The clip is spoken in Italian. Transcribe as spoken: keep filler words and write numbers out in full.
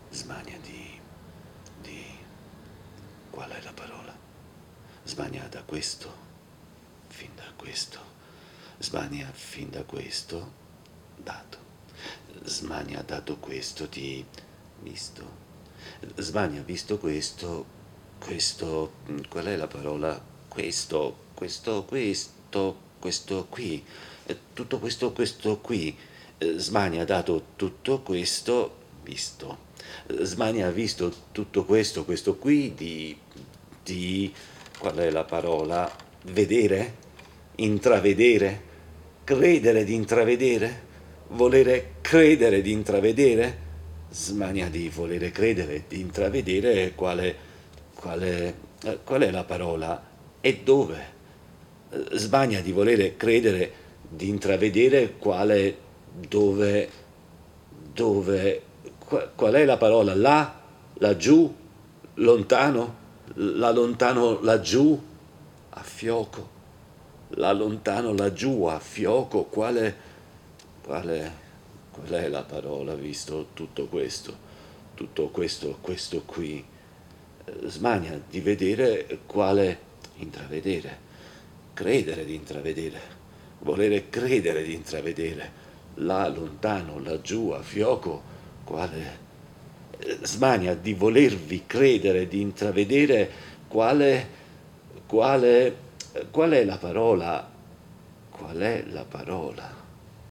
Smania di... di... qual è la parola? Smania da questo, fin da questo. Smania fin da questo, dato. Smania dato questo di... visto. Smania visto questo, questo... qual è la parola? Questo, questo, questo, questo qui. Eh, Tutto questo, questo qui. Eh, Smania dato tutto questo, visto. Smania ha visto tutto questo, questo qui di, di, qual è la parola? Vedere? Intravedere? Credere di intravedere? Volere credere di intravedere? Smania di volere credere di intravedere quale, quale, eh, qual è la parola? E dove? Eh, Smania di volere credere di intravedere quale, dove, dove, qua- qual è la parola? Là, laggiù, lontano, la lontano laggiù, a fioco, la lontano laggiù, a fioco, quale, quale, qual è la parola visto tutto questo, tutto questo, questo qui? Eh, Smania di vedere quale, intravedere, credere di intravedere, volere credere di intravedere, là lontano, laggiù, a fioco, quale, eh, smania di volervi credere, di intravedere quale, quale, qual è la parola, qual è la parola?